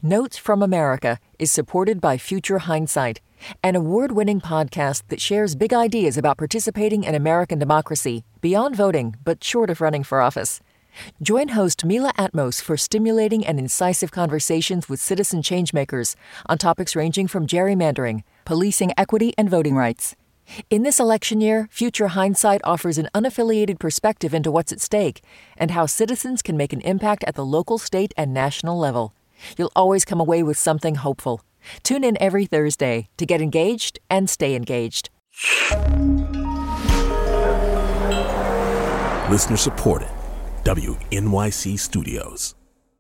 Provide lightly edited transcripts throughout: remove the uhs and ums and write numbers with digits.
Notes from America is supported by Future Hindsight, an award-winning podcast that shares big ideas about participating in American democracy beyond voting, but short of running for office. Join host Mila Atmos for stimulating and incisive conversations with citizen changemakers on topics ranging from gerrymandering, policing equity, and voting rights. In this election year, Future Hindsight offers an unaffiliated perspective into what's at stake and how citizens can make an impact at the local, state, and national level. You'll always come away with something hopeful. Tune in every Thursday to get engaged and stay engaged. Listener supported. WNYC Studios.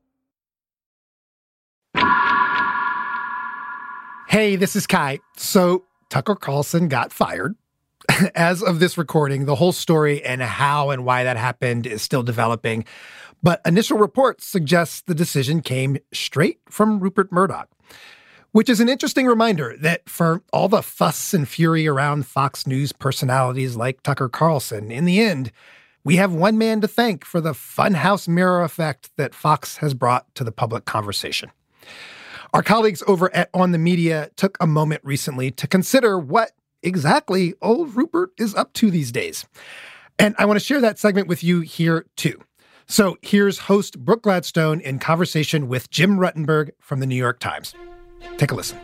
Hey, this is Kai. So Tucker Carlson got fired. As of this recording, the whole story and how and why that happened is still developing. But initial reports suggest the decision came straight from Rupert Murdoch, which is an interesting reminder that for all the fuss and fury around Fox News personalities like Tucker Carlson, in the end, we have one man to thank for the funhouse mirror effect that Fox has brought to the public conversation. Our colleagues over at On the Media took a moment recently to consider what exactly old Rupert is up to these days. And I want to share that segment with you here, too. So here's host Brooke Gladstone in conversation with Jim Ruttenberg from the New York Times. Take a listen.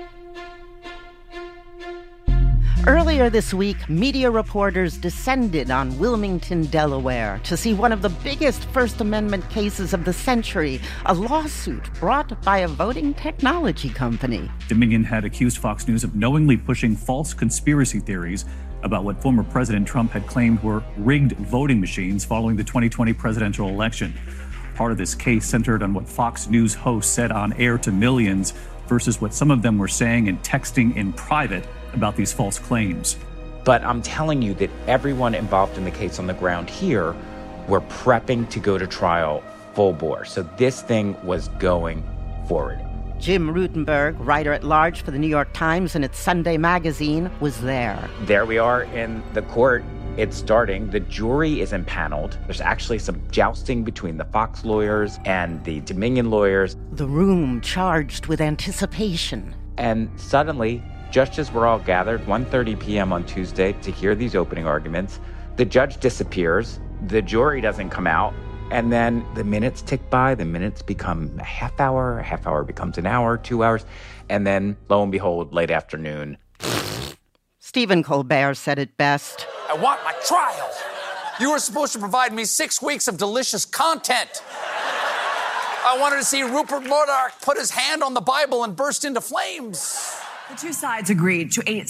Earlier this week, media reporters descended on Wilmington, Delaware, to see one of the biggest First Amendment cases of the century, a lawsuit brought by a voting technology company. Dominion had accused Fox News of knowingly pushing false conspiracy theories about what former President Trump had claimed were rigged voting machines following the 2020 presidential election. Part of this case centered on what Fox News hosts said on air to millions versus what some of them were saying and texting in private about these false claims. But I'm telling you that everyone involved in the case on the ground here were prepping to go to trial full bore. So this thing was going forward. Jim Ruttenberg, writer-at-large for the New York Times and its Sunday magazine, was there. There we are in the court. It's starting. The jury is impaneled. There's actually some jousting between the Fox lawyers and the Dominion lawyers. The room charged with anticipation. And suddenly, just as we're all gathered, 1:30 p.m. on Tuesday to hear these opening arguments, the judge disappears, the jury doesn't come out, and then the minutes tick by, the minutes become a half hour becomes an hour, 2 hours, and then, lo and behold, late afternoon. Stephen Colbert said it best. I want my trial. You were supposed to provide me 6 weeks of delicious content. I wanted to see Rupert Murdoch put his hand on the Bible and burst into flames. The two sides agreed to a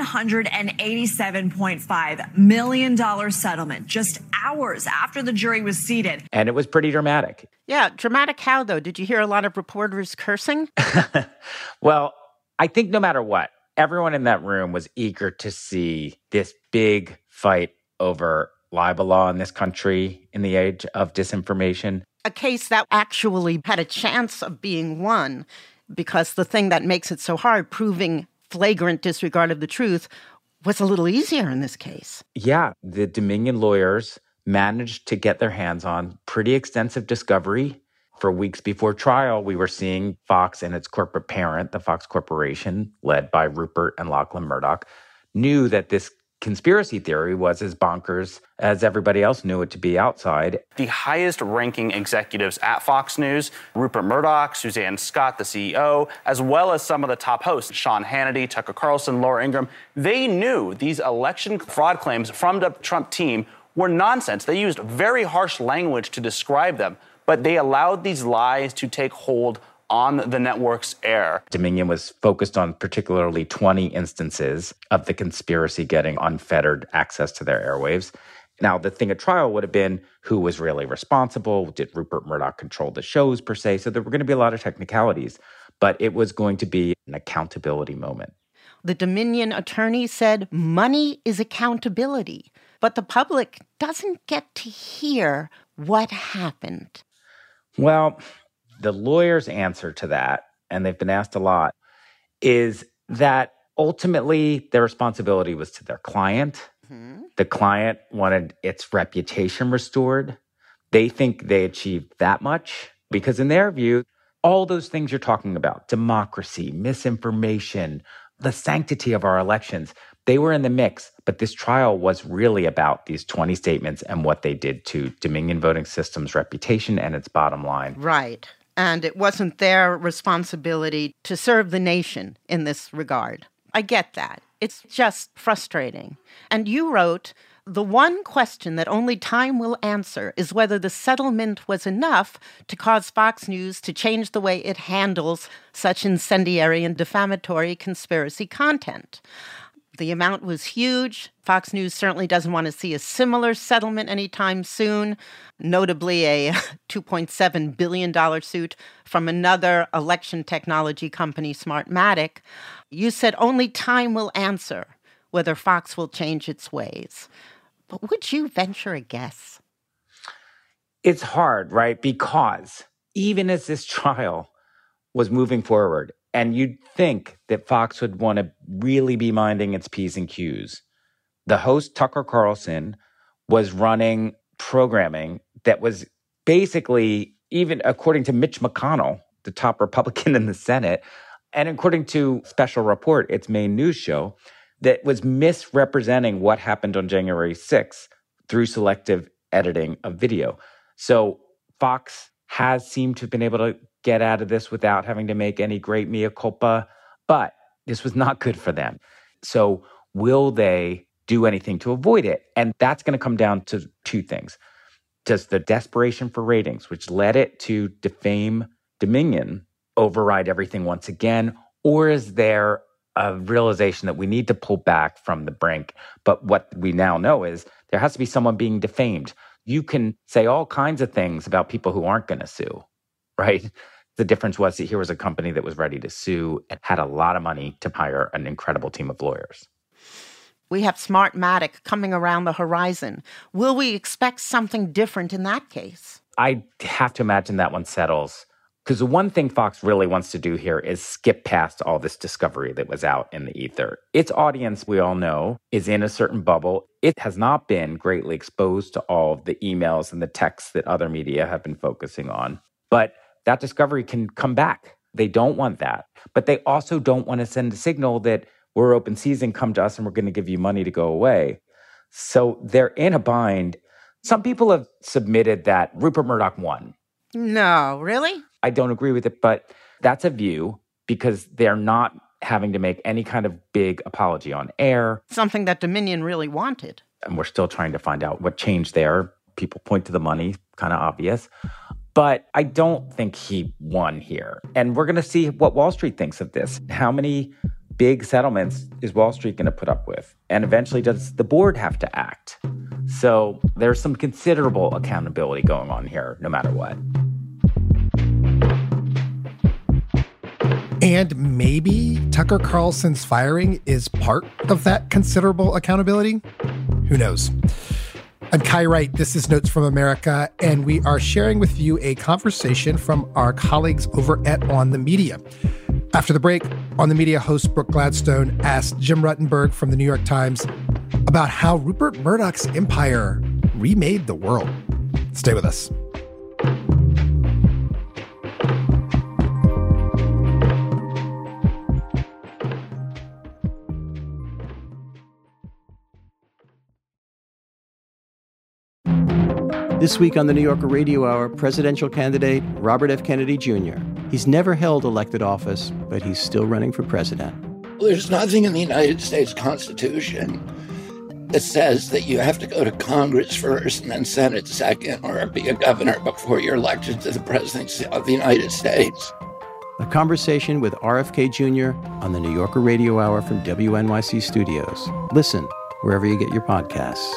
$787.5 million settlement just hours after the jury was seated. And it was pretty dramatic. Yeah, dramatic how, though? Did you hear a lot of reporters cursing? Well, I think no matter what, everyone in that room was eager to see this big fight over libel law in this country in the age of disinformation. A case that actually had a chance of being won, because the thing that makes it so hard, proving flagrant disregard of the truth, was a little easier in this case. Yeah, the Dominion lawyers managed to get their hands on pretty extensive discovery. For weeks before trial, we were seeing Fox and its corporate parent, the Fox Corporation, led by Rupert and Lachlan Murdoch, knew that this conspiracy theory was as bonkers as everybody else knew it to be outside. The highest-ranking executives at Fox News, Rupert Murdoch, Suzanne Scott, the CEO, as well as some of the top hosts, Sean Hannity, Tucker Carlson, Laura Ingraham, they knew these election fraud claims from the Trump team were nonsense. They used very harsh language to describe them, but they allowed these lies to take hold on the network's air. Dominion was focused on particularly 20 instances of the conspiracy getting unfettered access to their airwaves. Now, the thing at trial would have been who was really responsible. Did Rupert Murdoch control the shows, per se? So there were going to be a lot of technicalities, but it was going to be an accountability moment. The Dominion attorney said money is accountability, but the public doesn't get to hear what happened. Well, the lawyer's answer to that, and they've been asked a lot, is that ultimately their responsibility was to their client. Mm-hmm. The client wanted its reputation restored. They think they achieved that much because in their view, all those things you're talking about, democracy, misinformation, the sanctity of our elections, they were in the mix. But this trial was really about these 20 statements and what they did to Dominion Voting System's reputation and its bottom line. Right. And it wasn't their responsibility to serve the nation in this regard. I get that. It's just frustrating. And you wrote, the one question that only time will answer is whether the settlement was enough to cause Fox News to change the way it handles such incendiary and defamatory conspiracy content. The amount was huge. Fox News certainly doesn't want to see a similar settlement anytime soon, notably a $2.7 billion suit from another election technology company, Smartmatic. You said only time will answer whether Fox will change its ways. But would you venture a guess? It's hard, right? Because even as this trial was moving forward, and you'd think that Fox would want to really be minding its P's and Q's, the host, Tucker Carlson, was running programming that was basically, even according to Mitch McConnell, the top Republican in the Senate, and according to Special Report, its main news show, that was misrepresenting what happened on January 6th through selective editing of video. So Fox has seemed to have been able to get out of this without having to make any great mea culpa, but this was not good for them. So will they do anything to avoid it? And that's going to come down to two things. Does the desperation for ratings, which led it to defame Dominion, override everything once again? Or is there a realization that we need to pull back from the brink? But what we now know is there has to be someone being defamed. You can say all kinds of things about people who aren't going to sue, right? The difference was that here was a company that was ready to sue and had a lot of money to hire an incredible team of lawyers. We have Smartmatic coming around the horizon. Will we expect something different in that case? I have to imagine that one settles. Because the one thing Fox really wants to do here is skip past all this discovery that was out in the ether. Its audience, we all know, is in a certain bubble. It has not been greatly exposed to all of the emails and the texts that other media have been focusing on. But that discovery can come back. They don't want that. But they also don't want to send a signal that we're open season, come to us and we're going to give you money to go away. So they're in a bind. Some people have submitted that Rupert Murdoch won. No, really? I don't agree with it, but that's a view because they're not having to make any kind of big apology on air. Something that Dominion really wanted. And we're still trying to find out what changed there. People point to the money, kind of obvious. But I don't think he won here. And we're going to see what Wall Street thinks of this. How many big settlements is Wall Street going to put up with? And eventually, does the board have to act? So there's some considerable accountability going on here, no matter what. And maybe Tucker Carlson's firing is part of that considerable accountability? Who knows? I'm Kai Wright. This is Notes from America, and we are sharing with you a conversation from our colleagues over at On the Media. After the break, On the Media host Brooke Gladstone asked Jim Ruttenberg from the New York Times about how Rupert Murdoch's empire remade the world. Stay with us. This week on the New Yorker Radio Hour, presidential candidate Robert F. Kennedy Jr. He's never held elected office, but he's still running for president. Well, there's nothing in the United States Constitution that says that you have to go to Congress first and then Senate second or be a governor before you're elected to the presidency of the United States. A conversation with RFK Jr. on the New Yorker Radio Hour from WNYC Studios. Listen wherever you get your podcasts.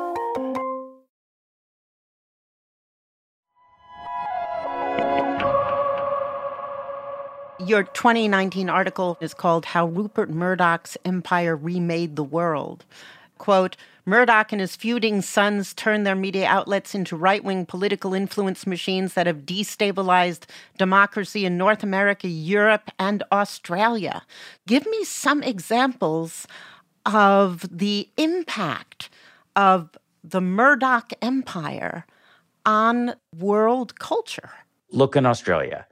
Your 2019 article is called How Rupert Murdoch's Empire Remade the World. Quote, Murdoch and his feuding sons turned their media outlets into right-wing political influence machines that have destabilized democracy in North America, Europe, and Australia. Give me some examples of the impact of the Murdoch Empire on world culture. Look in Australia.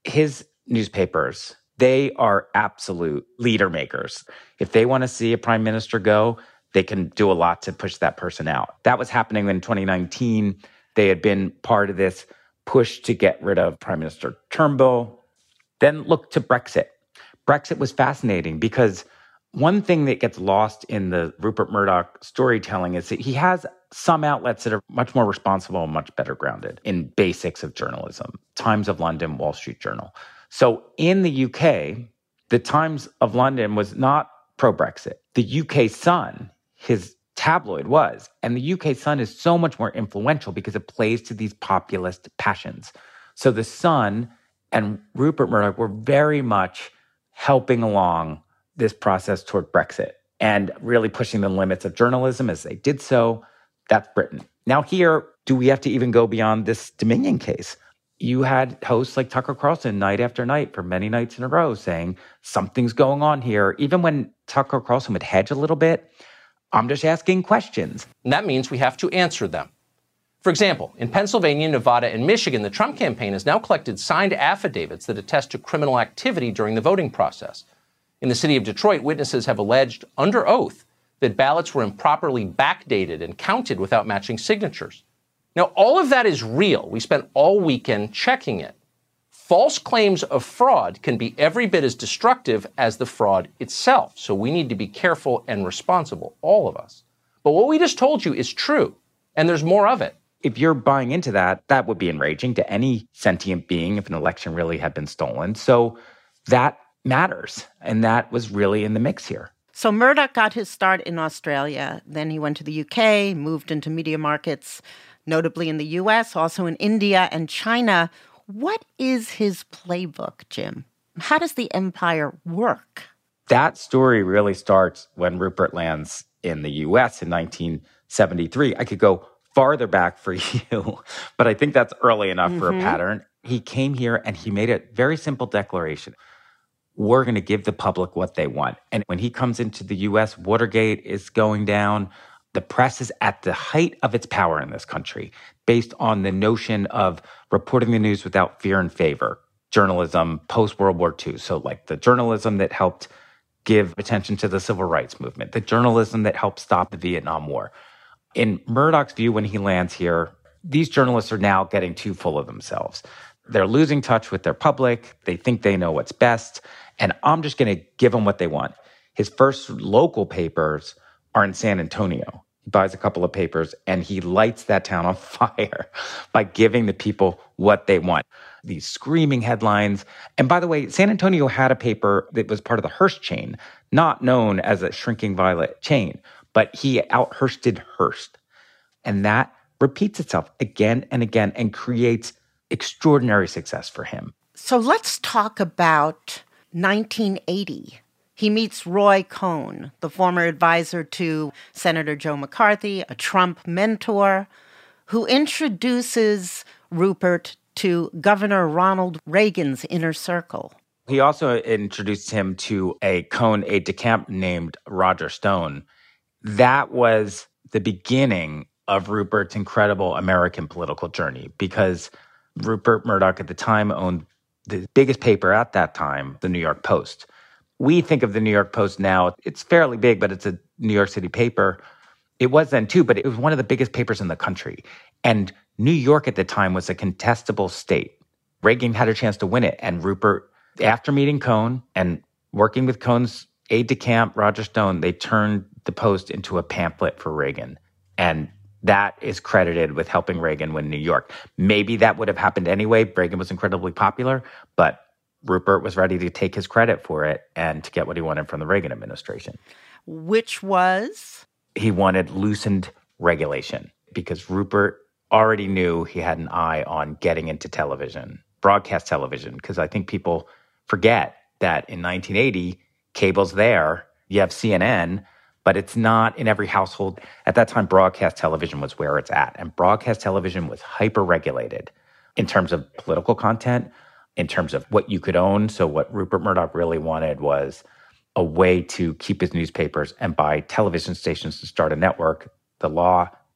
his newspapers, they are absolute leader makers. If they want to see a prime minister go, they can do a lot to push that person out. That was happening in 2019. They had been part of this push to get rid of Prime Minister Turnbull. Then look to Brexit. Brexit was fascinating because one thing that gets lost in the Rupert Murdoch storytelling is that he has some outlets that are much more responsible and much better grounded in basics of journalism. Times of London, Wall Street Journal. So in the UK, the Times of London was not pro-Brexit. The UK Sun, his tabloid, was. And the UK Sun is so much more influential because it plays to these populist passions. So the Sun and Rupert Murdoch were very much helping along this process toward Brexit and really pushing the limits of journalism as they did so. That's Britain. Now here, do we have to even go beyond this Dominion case? You had hosts like Tucker Carlson night after night for many nights in a row saying something's going on here. Even when Tucker Carlson would hedge a little bit, I'm just asking questions. And that means we have to answer them. For example, in Pennsylvania, Nevada, and Michigan, the Trump campaign has now collected signed affidavits that attest to criminal activity during the voting process. In the city of Detroit, witnesses have alleged under oath that ballots were improperly backdated and counted without matching signatures. Now, all of that is real. We spent all weekend checking it. False claims of fraud can be every bit as destructive as the fraud itself. So we need to be careful and responsible, all of us. But what we just told you is true, and there's more of it. If you're buying into that, that would be enraging to any sentient being if an election really had been stolen. So that matters, and that was really in the mix here. So Murdoch got his start in Australia. Then he went to the UK, moved into media markets, notably in the US, also in India and China. What is his playbook, Jim? How does the empire work? That story really starts when Rupert lands in the US in 1973. I could go farther back for you, but I think that's early enough for a pattern. He came here and he made a very simple declaration. We're going to give the public what they want. And when he comes into the US, Watergate is going down. The press is at the height of its power in this country, based on the notion of reporting the news without fear and favor. Journalism post-World War II. So like the journalism that helped give attention to the civil rights movement, the journalism that helped stop the Vietnam War. In Murdoch's view, when he lands here, these journalists are now getting too full of themselves. They're losing touch with their public. They think they know what's best. And I'm just going to give them what they want. His first local papers are in San Antonio. He buys a couple of papers and he lights that town on fire by giving the people what they want. These screaming headlines. And by the way, San Antonio had a paper that was part of the Hearst chain, not known as a Shrinking Violet chain, but he out-Hearsted Hearst. And that repeats itself again and again and creates extraordinary success for him. So let's talk about 1980. He meets Roy Cohn, the former advisor to Senator Joe McCarthy, a Trump mentor, who introduces Rupert to Governor Ronald Reagan's inner circle. He also introduced him to a Cohn aide-de-camp named Roger Stone. That was the beginning of Rupert's incredible American political journey, because Rupert Murdoch at the time owned the biggest paper at that time, the New York Post. We think of the New York Post now, it's fairly big, but it's a New York City paper. It was then too, but it was one of the biggest papers in the country. And New York at the time was a contestable state. Reagan had a chance to win it. And Rupert, after meeting Cohn and working with Cohn's aide-de-camp, Roger Stone, they turned the Post into a pamphlet for Reagan. And that is credited with helping Reagan win New York. Maybe that would have happened anyway. Reagan was incredibly popular, but Rupert was ready to take his credit for it and to get what he wanted from the Reagan administration. Which was? He wanted loosened regulation because Rupert already knew he had an eye on getting into television, broadcast television, because I think people forget that in 1980, cable's there, you have CNN, but it's not in every household. At that time, broadcast television was where it's at. And broadcast television was hyper-regulated in terms of political content, in terms of what you could own. So what Rupert Murdoch really wanted was a way to keep his newspapers and buy television stations to start a network. The law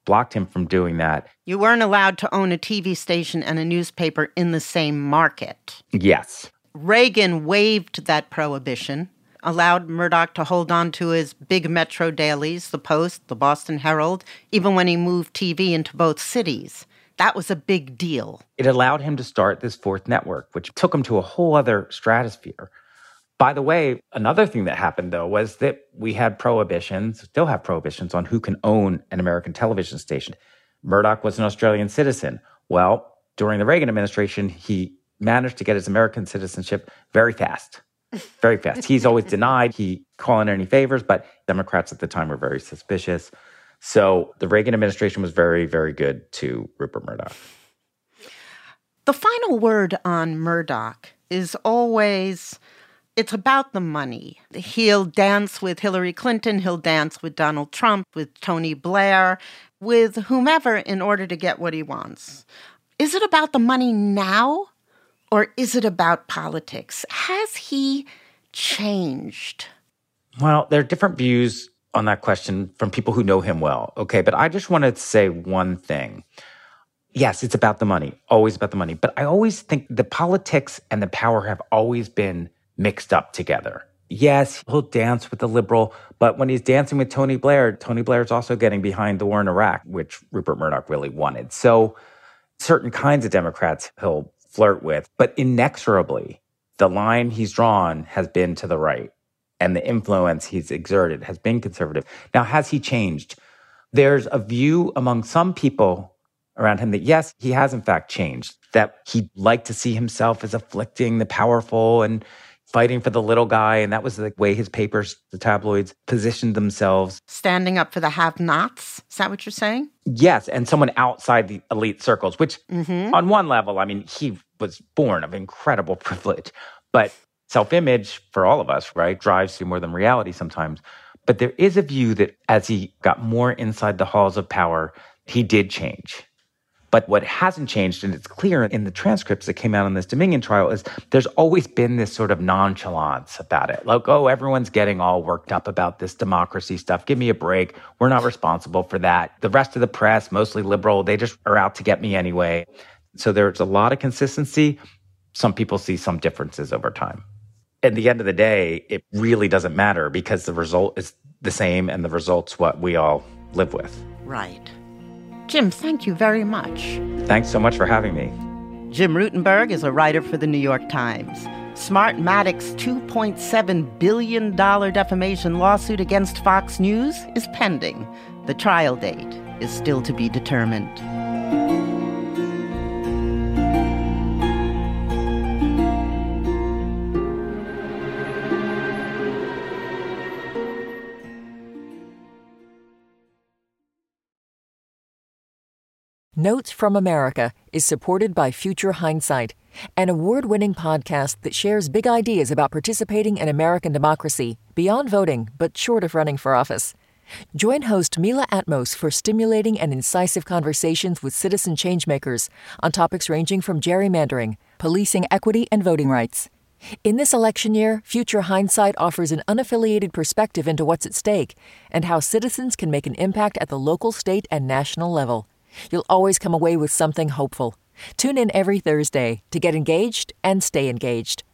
blocked him from doing that. You weren't allowed to own a TV station and a newspaper in the same market. Yes. Reagan waived that prohibition, allowed Murdoch to hold on to his big metro dailies, the Post, the Boston Herald, even when he moved TV into both cities. That was a big deal. It allowed him to start this fourth network, which took him to a whole other stratosphere. By the way, another thing that happened, though, was that we had prohibitions, still have prohibitions, on who can own an American television station. Murdoch was an Australian citizen. Well, during the Reagan administration, he managed to get his American citizenship very fast. Very fast. He's always denied he calling any favors, but Democrats at the time were very suspicious. So the Reagan administration was very, very good to Rupert Murdoch. The final word on Murdoch is always, it's about the money. He'll dance with Hillary Clinton, he'll dance with Donald Trump, with Tony Blair, with whomever in order to get what he wants. Is it about the money now, or is it about politics? Has he changed? Well, there are different views on that question from people who know him well. Okay, but I just wanted to say one thing. Yes, it's about the money, always about the money. But I always think the politics and the power have always been mixed up together. Yes, he'll dance with the liberal, but when he's dancing with Tony Blair's also getting behind the war in Iraq, which Rupert Murdoch really wanted. So certain kinds of Democrats he'll flirt with, but inexorably, the line he's drawn has been to the right, and the influence he's exerted has been conservative. Now, has he changed? There's a view among some people around him that, yes, he has in fact changed, that he'd like to see himself as afflicting the powerful and fighting for the little guy, and that was the way his papers, the tabloids, positioned themselves. Standing up for the have-nots? Is that what you're saying? Yes, and someone outside the elite circles, which on one level, I mean, he was born of incredible privilege, but self-image for all of us, right, drives you more than reality sometimes. But there is a view that as he got more inside the halls of power, he did change. But what hasn't changed, and it's clear in the transcripts that came out on this Dominion trial, is there's always been this sort of nonchalance about it. Like, oh, everyone's getting all worked up about this democracy stuff. Give me a break. We're not responsible for that. The rest of the press, mostly liberal, they just are out to get me anyway. So there's a lot of consistency. Some people see some differences over time. At the end of the day, it really doesn't matter because the result is the same and the result's what we all live with. Right. Jim, thank you very much. Thanks so much for having me. Jim Rutenberg is a writer for the New York Times. Smartmatic's $2.7 billion defamation lawsuit against Fox News is pending. The trial date is still to be determined. Notes from America is supported by Future Hindsight, an award-winning podcast that shares big ideas about participating in American democracy beyond voting, but short of running for office. Join host Mila Atmos for stimulating and incisive conversations with citizen changemakers on topics ranging from gerrymandering, policing equity, and voting rights. In this election year, Future Hindsight offers an unaffiliated perspective into what's at stake and how citizens can make an impact at the local, state, and national level. You'll always come away with something hopeful. Tune in every Thursday to get engaged and stay engaged.